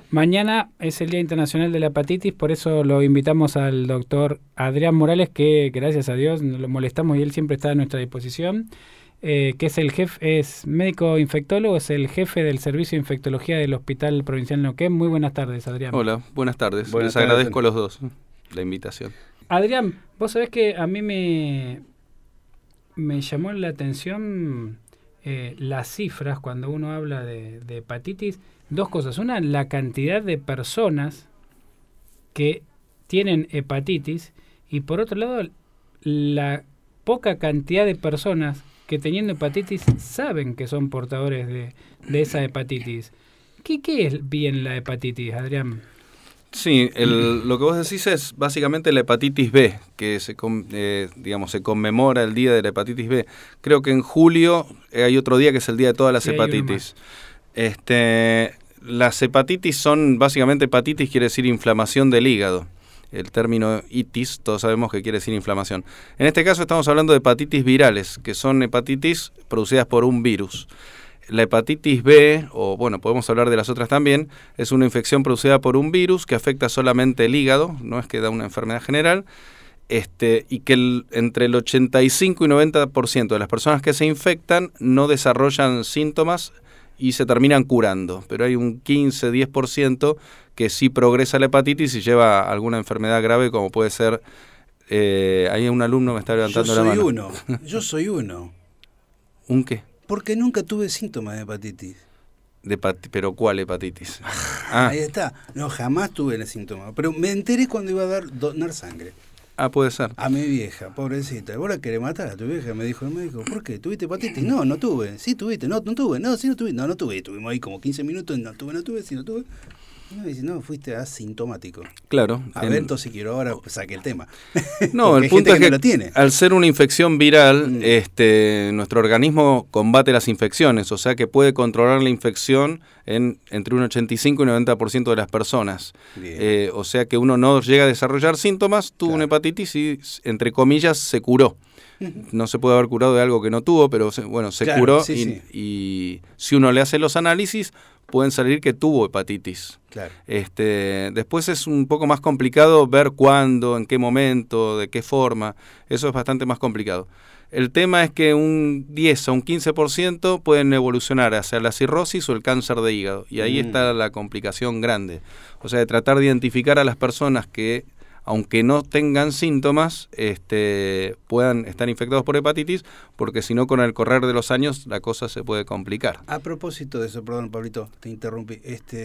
Mañana es el Día Internacional de la Hepatitis, por eso lo invitamos al doctor Adrián Morales, que gracias a Dios no lo molestamos y él siempre está a nuestra disposición, que es el jefe, es médico infectólogo, es el jefe del Servicio de Infectología del Hospital Provincial Neuquén. Muy buenas tardes, Adrián. Hola, buenas tardes. Buenas Les tardes. agradezco a los dos la invitación. Adrián, vos sabés que a mí me llamó la atención las cifras cuando uno habla de hepatitis. Dos cosas. Una, la cantidad de personas que tienen hepatitis, y por otro lado, la poca cantidad de personas que teniendo hepatitis saben que son portadores de esa hepatitis. ¿Qué es bien la hepatitis, Adrián? Sí, lo que vos decís es básicamente la hepatitis B, que se conmemora el día de la hepatitis B. Creo que en julio hay otro día que es el día de todas las hepatitis. Las hepatitis son básicamente, hepatitis quiere decir inflamación del hígado. El término itis, todos sabemos que quiere decir inflamación. En este caso estamos hablando de hepatitis virales, que son hepatitis producidas por un virus. La hepatitis B, o bueno, podemos hablar de las otras también, es una infección producida por un virus que afecta solamente el hígado, no es que da una enfermedad general, y que entre el 85 y 90% de las personas que se infectan no desarrollan síntomas y se terminan curando, pero hay un 15-10% que sí progresa la hepatitis y lleva a alguna enfermedad grave, como puede ser, hay un alumno me está levantando la mano. Yo soy uno. ¿Un qué? Porque nunca tuve síntomas de hepatitis. ¿Pero cuál hepatitis? Ahí está. No, jamás tuve el síntoma. Pero me enteré cuando iba a donar sangre. Puede ser. A mi vieja, pobrecita. ¿Vos la querés matar a tu vieja? Me dijo el médico. ¿Por qué? ¿Tuviste hepatitis? No, no tuve. Sí, tuviste. No, no tuve. No, sí, no tuve. No, no tuve. Estuvimos ahí como 15 minutos. No tuve. Sí, no tuve. No, dice, no, fuiste asintomático. Claro. A ver, entonces quiero ahora saque el tema. No, el punto es que no tiene. Al ser una infección viral, nuestro organismo combate las infecciones, o sea que puede controlar la infección entre un 85 y 90% de las personas. O sea que uno no llega a desarrollar síntomas, tuvo una hepatitis y, entre comillas, se curó. No se puede haber curado de algo que no tuvo, pero se curó y si uno le hace los análisis, pueden salir que tuvo hepatitis. Claro. Después es un poco más complicado ver cuándo, en qué momento, de qué forma. Eso es bastante más complicado. El tema es que un 10 a un 15% pueden evolucionar hacia la cirrosis o el cáncer de hígado. Y ahí está la complicación grande. O sea, de tratar de identificar a las personas que, aunque no tengan síntomas, puedan estar infectados por hepatitis, porque si no, con el correr de los años, la cosa se puede complicar. A propósito de eso, perdón, Pablito, te interrumpí.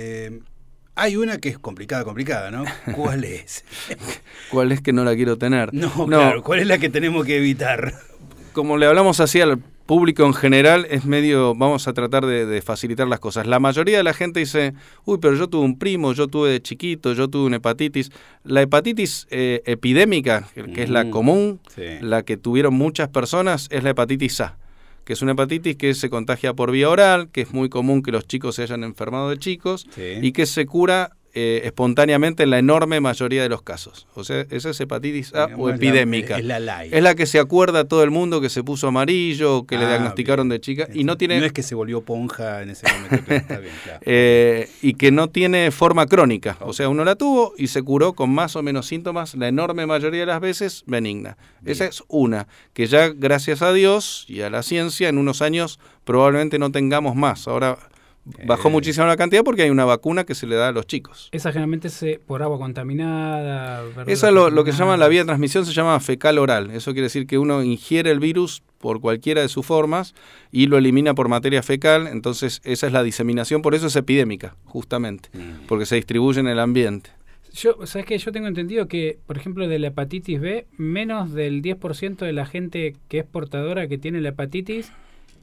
Hay una que es complicada, ¿no? ¿Cuál es? ¿Cuál es que no la quiero tener? No, claro, ¿cuál es la que tenemos que evitar? Como le hablamos así al público en general, es medio, vamos a tratar de facilitar las cosas. La mayoría de la gente dice, pero yo tuve un primo, yo tuve de chiquito, yo tuve una hepatitis. La hepatitis epidémica, que es la común, la que tuvieron muchas personas, es la hepatitis A, que es una hepatitis que se contagia por vía oral, que es muy común que los chicos se hayan enfermado de chicos y que se cura espontáneamente en la enorme mayoría de los casos. O sea, esa es hepatitis A o epidémica. Es la que se acuerda todo el mundo que se puso amarillo, que le diagnosticaron de chica. Y no tiene... No es que se volvió ponja en ese momento. Está bien, claro. Y que no tiene forma crónica. O sea, uno la tuvo y se curó con más o menos síntomas, la enorme mayoría de las veces benigna. Bien. Esa es una, que ya gracias a Dios y a la ciencia en unos años probablemente no tengamos más. Ahora bajó muchísimo la cantidad porque hay una vacuna que se le da a los chicos. Esa generalmente es por agua contaminada. Esa lo que se llama la vía de transmisión, se llama fecal oral. Eso quiere decir que uno ingiere el virus por cualquiera de sus formas y lo elimina por materia fecal. Entonces esa es la diseminación, por eso es epidémica, justamente, porque se distribuye en el ambiente. ¿Sabes qué? Yo tengo entendido que, por ejemplo, de la hepatitis B, menos del 10% de la gente que es portadora, que tiene la hepatitis,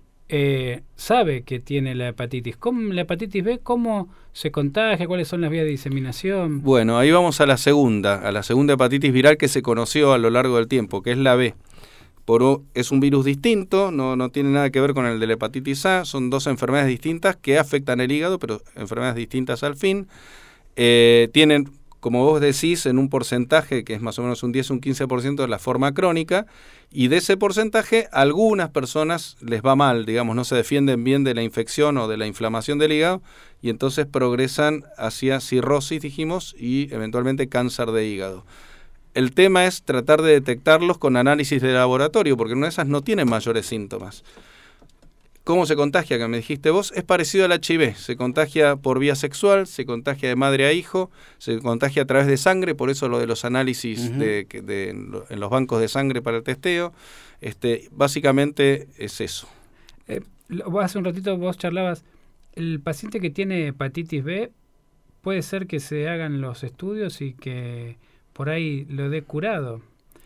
sabe que tiene la hepatitis. La hepatitis B, ¿cómo se contagia? ¿Cuáles son las vías de diseminación? Bueno, ahí vamos a la segunda hepatitis viral que se conoció a lo largo del tiempo, que es la B. Es un virus distinto, no tiene nada que ver con el de la hepatitis A, son dos enfermedades distintas que afectan el hígado, pero enfermedades distintas al fin. Tienen como vos decís, en un porcentaje que es más o menos un 10 o un 15% de la forma crónica, y de ese porcentaje a algunas personas les va mal, digamos, no se defienden bien de la infección o de la inflamación del hígado, y entonces progresan hacia cirrosis, dijimos, y eventualmente cáncer de hígado. El tema es tratar de detectarlos con análisis de laboratorio, porque una de esas no tienen mayores síntomas. ¿Cómo se contagia? Que me dijiste vos, es parecido al HIV, se contagia por vía sexual, se contagia de madre a hijo, se contagia a través de sangre, por eso lo de los análisis en los bancos de sangre para el testeo, básicamente es eso. Hace un ratito vos charlabas, el paciente que tiene hepatitis B, puede ser que se hagan los estudios y que por ahí lo dé curado.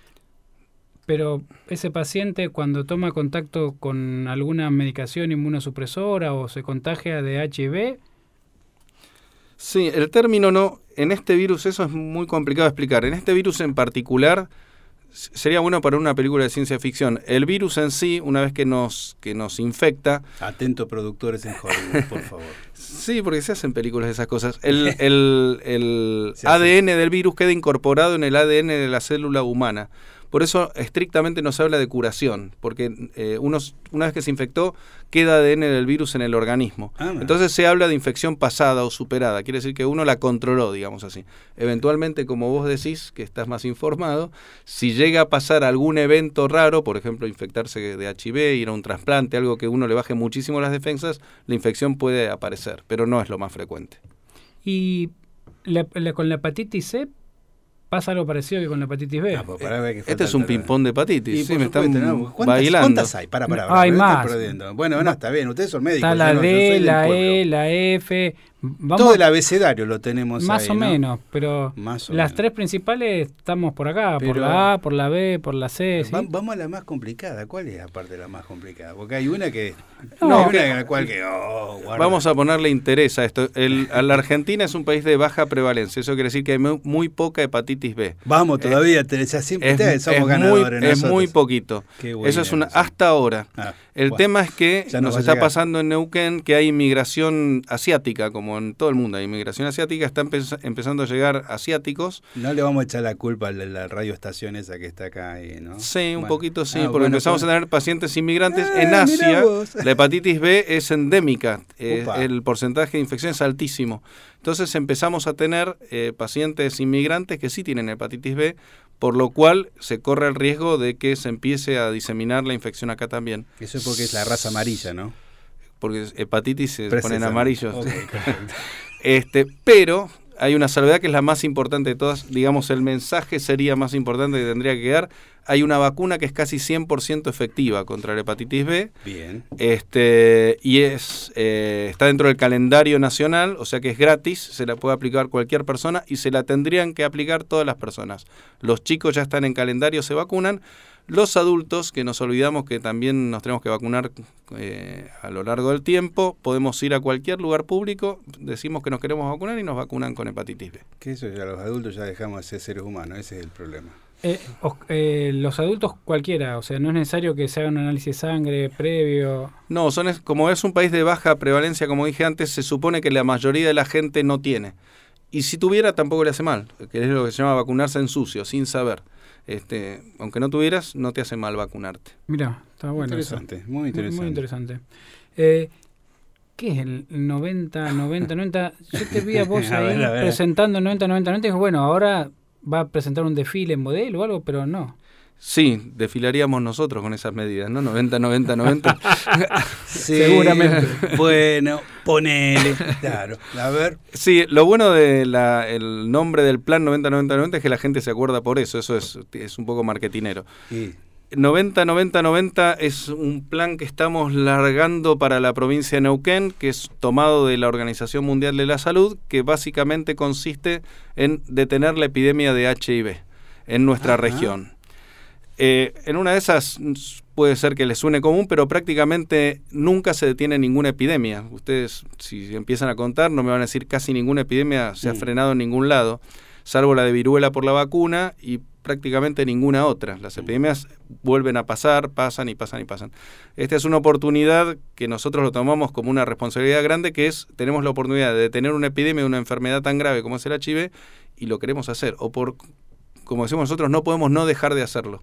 Pero ese paciente cuando toma contacto con alguna medicación inmunosupresora o se contagia de HIV... Sí, el término no, en este virus eso es muy complicado de explicar. En este virus en particular sería bueno para una película de ciencia ficción. El virus en sí, una vez que nos infecta... Atento productores en Hollywood, por favor. Sí, porque se hacen películas de esas cosas. El ADN del virus queda incorporado en el ADN de la célula humana. Por eso estrictamente no se habla de curación, porque una vez que se infectó, queda ADN del virus en el organismo. Entonces se habla de infección pasada o superada, quiere decir que uno la controló, digamos así. Eventualmente, como vos decís, que estás más informado, si llega a pasar algún evento raro, por ejemplo, infectarse de HIV, ir a un trasplante, algo que uno le baje muchísimo las defensas, la infección puede aparecer, pero no es lo más frecuente. ¿Y con la hepatitis C pasa algo parecido que con la hepatitis B? Este es un ping-pong de hepatitis. Sí, me están bailando. ¿Cuántas hay? Para, hay más. Bueno, está bien, ustedes son médicos. Está la D, la E, la F. Todo el abecedario lo tenemos más ahí, o ¿no? menos, pero las tres principales estamos por acá, por la A, por la B, por la C. ¿sí? Vamos a la más complicada. ¿Cuál es aparte la más complicada? Porque hay una que... Vamos a ponerle interés a esto. La Argentina es un país de baja prevalencia. Eso quiere decir que hay muy poca hepatitis B. Vamos, todavía siempre somos ganadores. Es muy poquito. Eso es hasta ahora. Tema es que nos está pasando en Neuquén que hay inmigración asiática, como en todo el mundo hay inmigración asiática, están empezando a llegar asiáticos. No le vamos a echar la culpa a la radioestación esa que está acá, ¿no? Sí, un poquito sí, porque empezamos a tener pacientes inmigrantes. En Asia, la hepatitis B es endémica, el porcentaje de infección es altísimo. Entonces empezamos a tener pacientes inmigrantes que sí tienen hepatitis B, por lo cual se corre el riesgo de que se empiece a diseminar la infección acá también. Eso es porque es la raza amarilla, ¿no? Porque hepatitis se ponen amarillos. Okay. Pero hay una salvedad que es la más importante de todas. Digamos, el mensaje sería más importante que tendría que quedar. Hay una vacuna que es casi 100% efectiva contra la hepatitis B. Bien. Y está dentro del calendario nacional, o sea que es gratis, se la puede aplicar cualquier persona y se la tendrían que aplicar todas las personas. Los chicos ya están en calendario, se vacunan. Los adultos, que nos olvidamos que también nos tenemos que vacunar a lo largo del tiempo, podemos ir a cualquier lugar público, decimos que nos queremos vacunar y nos vacunan con hepatitis B. Que eso ya los adultos ya dejamos de ser seres humanos, ese es el problema. Los adultos cualquiera, o sea, no es necesario que se haga un análisis de sangre previo. No, como es un país de baja prevalencia, como dije antes, se supone que la mayoría de la gente no tiene. Y si tuviera, tampoco le hace mal, que es lo que se llama vacunarse en sucio, sin saber. Aunque no tuvieras, no te hace mal vacunarte. Mirá, está bueno. Interesante, eso. Muy interesante. Muy interesante. ¿Qué es el 90-90-90? Yo te vi a vos ahí presentando 90-90-90 y dije, bueno, ahora va a presentar un desfile en modelo o algo, pero no. Sí, desfilaríamos nosotros con esas medidas, ¿no? 90-90-90. Sí, seguramente. Bueno, ponele. Claro, a ver. Sí, lo bueno del nombre del plan 90-90-90 es que la gente se acuerda por eso. Eso es un poco marketinero. Sí. 90-90-90 es un plan que estamos largando para la provincia de Neuquén, que es tomado de la Organización Mundial de la Salud, que básicamente consiste en detener la epidemia de HIV en nuestra región. En una de esas puede ser que les suene común, pero prácticamente nunca se detiene ninguna epidemia. Ustedes, si empiezan a contar, no me van a decir casi ninguna epidemia se ha frenado en ningún lado, salvo la de viruela por la vacuna y prácticamente ninguna otra. Las epidemias vuelven a pasar, pasan y pasan y pasan. Esta es una oportunidad que nosotros lo tomamos como una responsabilidad grande, que es, tenemos la oportunidad de detener una epidemia de una enfermedad tan grave como es el HIV y lo queremos hacer, o por, como decimos nosotros, no podemos no dejar de hacerlo.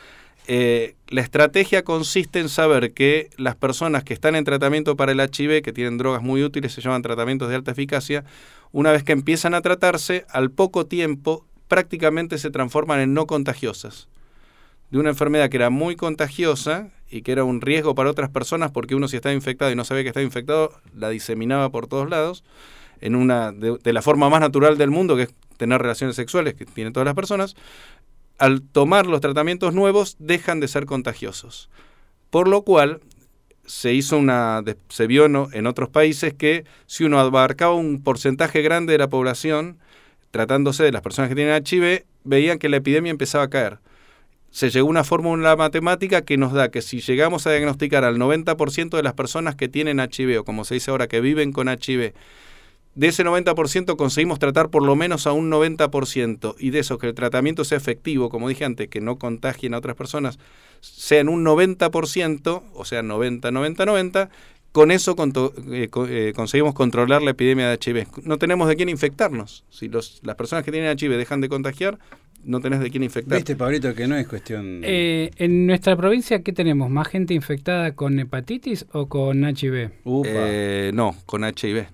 La estrategia consiste en saber que las personas que están en tratamiento para el HIV, que tienen drogas muy útiles, se llaman tratamientos de alta eficacia, una vez que empiezan a tratarse, al poco tiempo prácticamente se transforman en no contagiosas. De una enfermedad que era muy contagiosa y que era un riesgo para otras personas, porque uno, si estaba infectado y no sabía que estaba infectado, la diseminaba por todos lados, de la forma más natural del mundo, que es tener relaciones sexuales que tienen todas las personas. Al tomar los tratamientos nuevos, dejan de ser contagiosos. Por lo cual, se vio en otros países que si uno abarcaba un porcentaje grande de la población, tratándose de las personas que tienen HIV, veían que la epidemia empezaba a caer. Se llegó a una fórmula matemática que nos da que si llegamos a diagnosticar al 90% de las personas que tienen HIV, o como se dice ahora, que viven con HIV, de ese 90% conseguimos tratar por lo menos a un 90%, y de eso que el tratamiento sea efectivo, como dije antes, que no contagien a otras personas, sea en un 90%, o sea 90, con eso conseguimos controlar la epidemia de HIV. No tenemos de quién infectarnos. Si las personas que tienen HIV dejan de contagiar, no tenés de quién infectar. Viste, Pablito, que no es cuestión... En nuestra provincia, ¿qué tenemos? ¿Más gente infectada con hepatitis o con HIV? No, con HIV.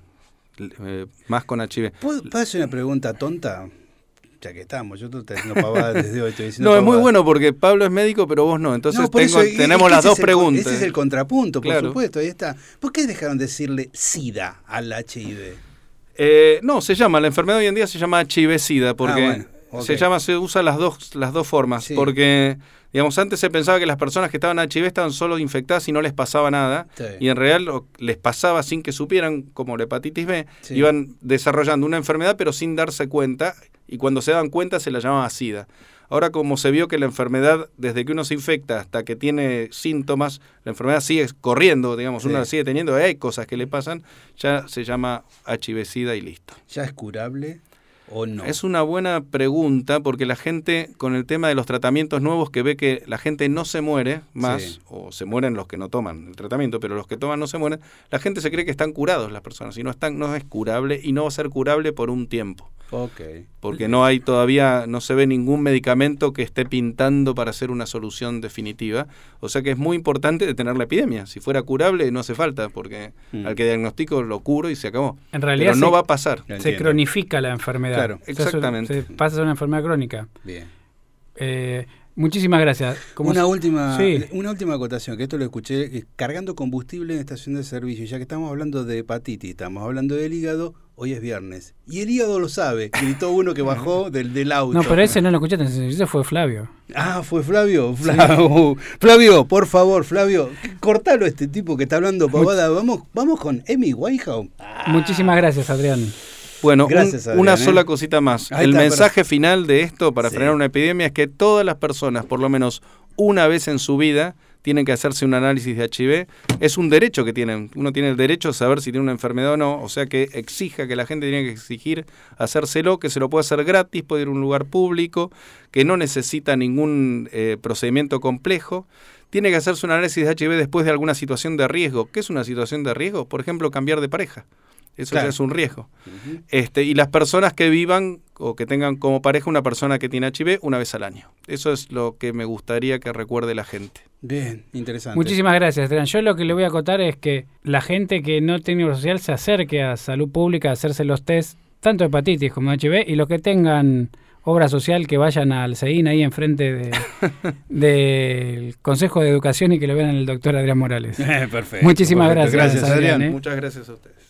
Más con HIV. ¿Puedo hacer una pregunta tonta? Ya que estamos, yo estoy haciendo pavadas desde hoy. No, es muy bueno porque Pablo es médico, pero vos no. Entonces tenemos las dos preguntas. Ese es el contrapunto, claro. Por supuesto, ahí está. ¿Por qué dejaron de decirle SIDA al HIV? No, la enfermedad hoy en día se llama HIV-SIDA, porque se usa las dos formas, sí. Porque, digamos, antes se pensaba que las personas que estaban HIV estaban solo infectadas y no les pasaba nada, sí. Y en realidad les pasaba sin que supieran, como la hepatitis B, sí. Iban desarrollando una enfermedad pero sin darse cuenta, y cuando se daban cuenta se la llamaba SIDA. Ahora, como se vio que la enfermedad, desde que uno se infecta hasta que tiene síntomas, la enfermedad sigue corriendo, digamos, sí. Uno la sigue teniendo, hay cosas que le pasan, ya se llama HIV-SIDA y listo. ¿Ya es curable o no? Es una buena pregunta, porque la gente, con el tema de los tratamientos nuevos, que ve que la gente no se muere más, sí. O se mueren los que no toman el tratamiento, pero los que toman no se mueren, la gente se cree que están curados las personas, y no es curable, y no va a ser curable por un tiempo. Okay. Porque no se ve ningún medicamento que esté pintando para hacer una solución definitiva. O sea que es muy importante detener la epidemia. Si fuera curable no hace falta, porque al que diagnostico lo curo y se acabó. En realidad pero no va a pasar. Se cronifica la enfermedad. Claro, exactamente. Se pasa a ser una enfermedad crónica. Bien. Muchísimas gracias. Una última acotación, que esto lo escuché cargando combustible en estación de servicio. Ya que estamos hablando de hepatitis, estamos hablando del hígado, hoy es viernes. Y el hígado lo sabe, gritó uno que bajó del auto. No, pero ese no lo escuchaste, ese fue Flavio. Ah, fue Flavio. Sí. Flavio, por favor, Flavio, cortalo a este tipo que está hablando pavada. Vamos con Amy Winehouse. Muchísimas gracias, Adrián. Bueno, una sola cosita más. El mensaje final de esto para frenar una epidemia es que todas las personas, por lo menos una vez en su vida, tienen que hacerse un análisis de HIV. Es un derecho que tienen. Uno tiene el derecho a saber si tiene una enfermedad o no. O sea que exija, que la gente tiene que exigir hacérselo, que se lo puede hacer gratis, puede ir a un lugar público, que no necesita ningún procedimiento complejo. Tiene que hacerse un análisis de HIV después de alguna situación de riesgo. ¿Qué es una situación de riesgo? Por ejemplo, cambiar de pareja. Eso ya es un riesgo. Uh-huh. Y las personas que vivan o que tengan como pareja una persona que tiene HIV una vez al año. Eso es lo que me gustaría que recuerde la gente. Bien, interesante. Muchísimas gracias, Adrián. Yo lo que le voy a acotar es que la gente que no tiene obra social se acerque a Salud Pública a hacerse los test, tanto de hepatitis como de HIV, y los que tengan obra social que vayan al CEIN ahí enfrente del Consejo de Educación y que lo vean el doctor Adrián Morales. Perfecto. Muchísimas gracias, Adrián. Muchas gracias a ustedes.